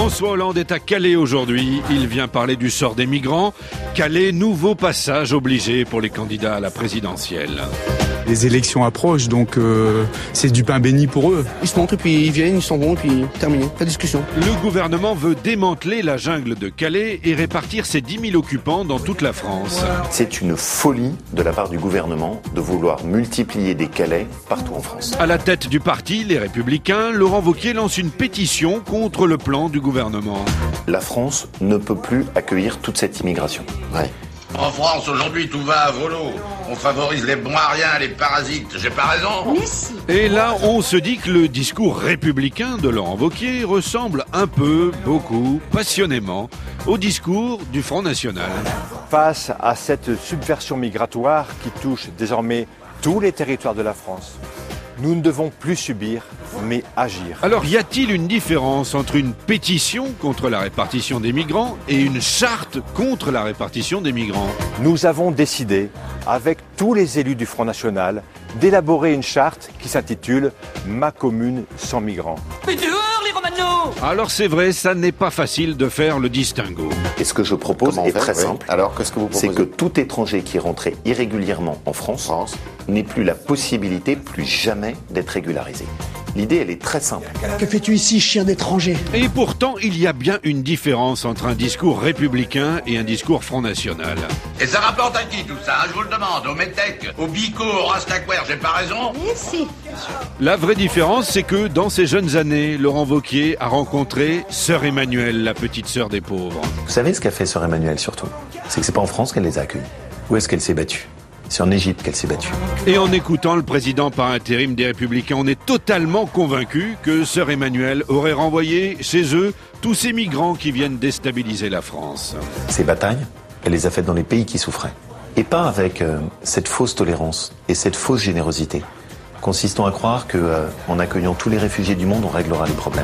François Hollande est à Calais aujourd'hui. Il vient parler du sort des migrants. Calais, nouveau passage obligé pour les candidats à la présidentielle. Les élections approchent, donc c'est du pain béni pour eux. Ils se montrent et puis ils viennent, ils s'en vont et puis terminé, pas de discussion. Le gouvernement veut démanteler la jungle de Calais et répartir ses 10 000 occupants dans toute la France. C'est une folie de la part du gouvernement de vouloir multiplier des Calais partout en France. À la tête du parti, les Républicains, Laurent Wauquiez lance une pétition contre le plan du gouvernement. La France ne peut plus accueillir toute cette immigration. Ouais. En France, aujourd'hui, tout va à volo. On favorise les bons à rien, les parasites. J'ai pas raison? Merci. Et là, on se dit que le discours républicain de Laurent Wauquiez ressemble un peu, beaucoup, passionnément, au discours du Front National. Face à cette subversion migratoire qui touche désormais tous les territoires de la France, nous ne devons plus subir, mais agir. Alors, y a-t-il une différence entre une pétition contre la répartition des migrants et une charte contre la répartition des migrants? Nous avons décidé, avec tous les élus du Front National, d'élaborer une charte qui s'intitule « Ma commune sans migrants ». Mais dehors les Romano! Alors c'est vrai, ça n'est pas facile de faire le distinguo. Et ce que je propose est très simple. Alors, qu'est-ce que vous proposez? C'est que tout étranger qui est rentré irrégulièrement en France n'ait plus la possibilité, plus jamais, d'être régularisé. L'idée, elle est très simple. Que fais-tu ici, chien d'étranger? Et pourtant, il y a bien une différence entre un discours républicain et un discours Front National. Et ça rapporte à qui tout ça? Je vous le demande. Au Metec, au Bico, au Rastaquaire, j'ai pas raison? Merci. La vraie différence, c'est que dans ses jeunes années, Laurent Wauquiez a rencontré Sœur Emmanuelle, la petite sœur des pauvres. Vous savez ce qu'a fait Sœur Emmanuelle surtout? C'est que c'est pas en France qu'elle les a accueillis. Où est-ce qu'elle s'est battue? C'est en Égypte qu'elle s'est battue. Et en écoutant le président par intérim des Républicains, on est totalement convaincu que Sœur Emmanuelle aurait renvoyé chez eux tous ces migrants qui viennent déstabiliser la France. Ces batailles, elle les a faites dans les pays qui souffraient. Et pas avec cette fausse tolérance et cette fausse générosité, consistant à croire que en accueillant tous les réfugiés du monde, on réglera les problèmes.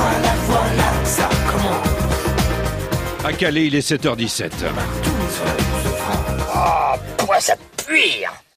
Voilà, ça commence. À Calais, il est 7h17. Toi, ça pue!